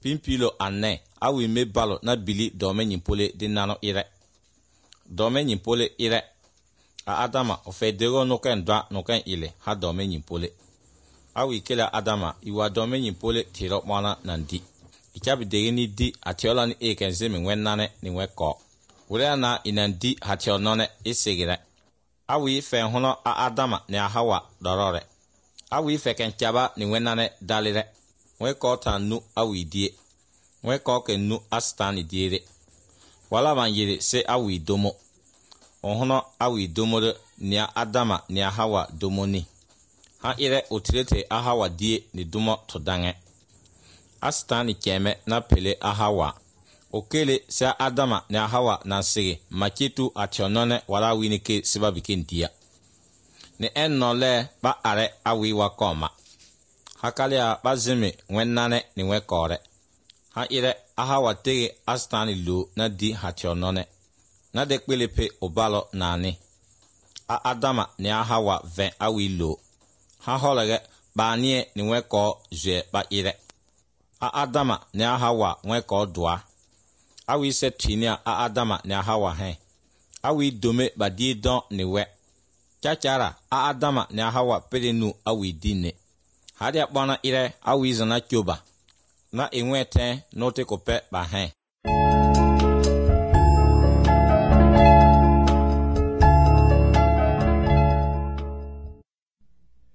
pimpilo ane awi me balo na bili dome nyimpole di nano ire. Dome nyimpole ire. A Adama ofedego noken dwa noken ile ha dome nyimpole. Awi kele Adama iwa dome nyimpole tiro mwana nandi. Ikabi dege ni di atiola ni ekenze mi nane ni weko. Wule na inandi hatio none isegire. Awi fe hono a Adama ni a Hawa dorore. Awi fe kenchaba ni nane dalire. Weko ta nu awi die. Weko ke nu astani diere. Wala manjiri se awi domo. Ohono awi domo ni a Adama ni a Hawa domo ni. Ha ire utirete a Hawa die ni domo todange. Astani keme na pele a Hawa. Okele se Adama ni a Hawa na sige makitu ationone wala winike sibabike ndia. Ni ennole ba are awi wakoma. Hakalia bazime nane ni wekore. Ha ire a Hawa tege astani lu na di hationone. Na dekpelepe obalo nani. A Adama ni a Hawa ven awi lu. Ha holege ba nie ni weko zwe ba ire. A Adama ni a Hawa weko dwa. Awi se trinia a Adama ni a Hawa hen. Awi dome ba di don ni we. Chachara a Adama ni a Hawa pelenu awi dine. Hadi akbana ire awi zana kyoba. Na inwe ten note kope ba hen.